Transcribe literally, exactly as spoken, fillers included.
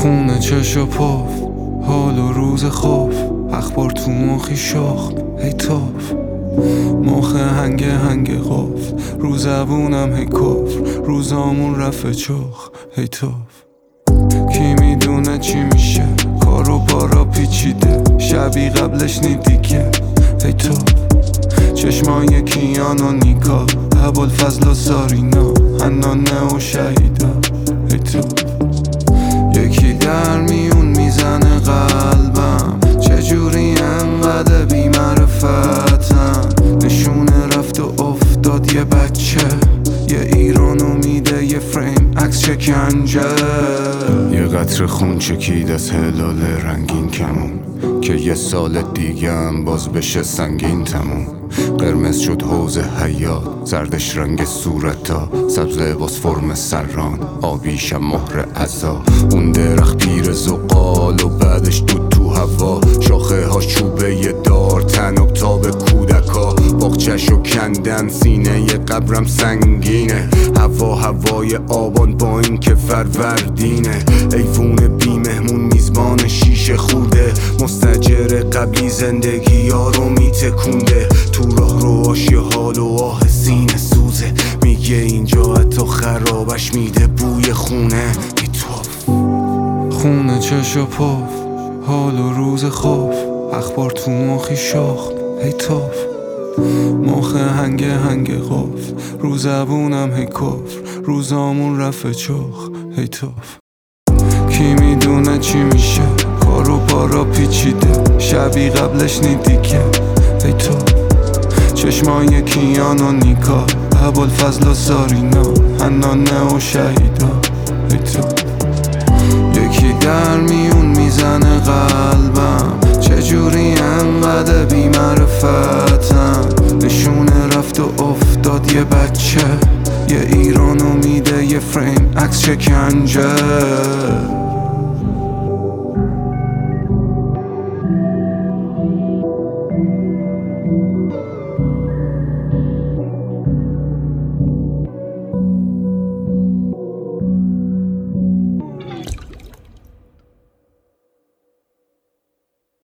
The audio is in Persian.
خونه چش و پف، حال و روز خوف، اخبار تو مخی شخت هی توف، مخ هنگ هنگ قفل، رو زبونم هی کفر، روزامون رفت چخ هی توف. کی میدونه چی میشه، کار و بارا پیچیده، شبی قبلش نیدی که هی توف. چشمای کیان و نیکا، ابوالفضل و سارینا، حنانه و شهیدا هی توف. یکی در میون میزنه قلبم، چجوری انقدر بی معرفتم، نشونه رفت و افتاد یه بچه، یه ایرانو میده یه فریم عکس شکنجه. یه قطر خون چکید از هلال رنگین کمون، که یه سال دیگه هم باز بشه سنگین تموم. قرمز شد حوض حیات، زردش رنگ صورتا، سبز لباس فرم سران، آبیشم مهر عزا. اون درخت پیر زغال و بعدش دود تو هوا، شاخه هاش چوبه یه دار، تناب تاب کودکا، باغچه‌شو کندن، سینه یه قبرم سنگینه. هوا هوای آبان با این که فروردینه، ایوون بی مهمون میزبان شیشه خورده، مستجر قبلی زندگی ها رو میتکونده. تو راه روهاش یه حال و آه سینه سوزه، میگه اینجا حتی خرابش میده بوی خونه میتوف. خونه چش و پف، حال و روز خوف، اخبار تو مخی شخت هی توف، مخ هنگ هنگ قفل، رو زبونم هی کفر، روزامون رفت چخ هی توف. کی میدونه چی میشه، کار و بارا پیچیده، شبی قبلش نیدی که هی توف. چشمای کیان و نیکا، ابوالفضل و سارینا، حنانه و شهیدا هی توف. یکی در میون میزنه قلبم، چجوری انقدر بی معرفتم، نشونه رفت و افتاد یه بچه، یه ایرانو میده یه فریم عکس شکنجه.